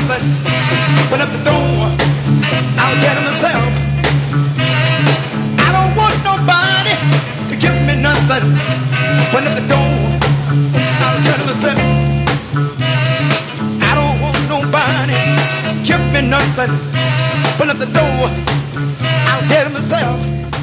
nothing. Open up the door, I'll tell myself. I don't want nobody to give me nothing. Open up the door, I'll tell myself. I don't want nobody to give me nothing. Open up the door, I'll tell myself.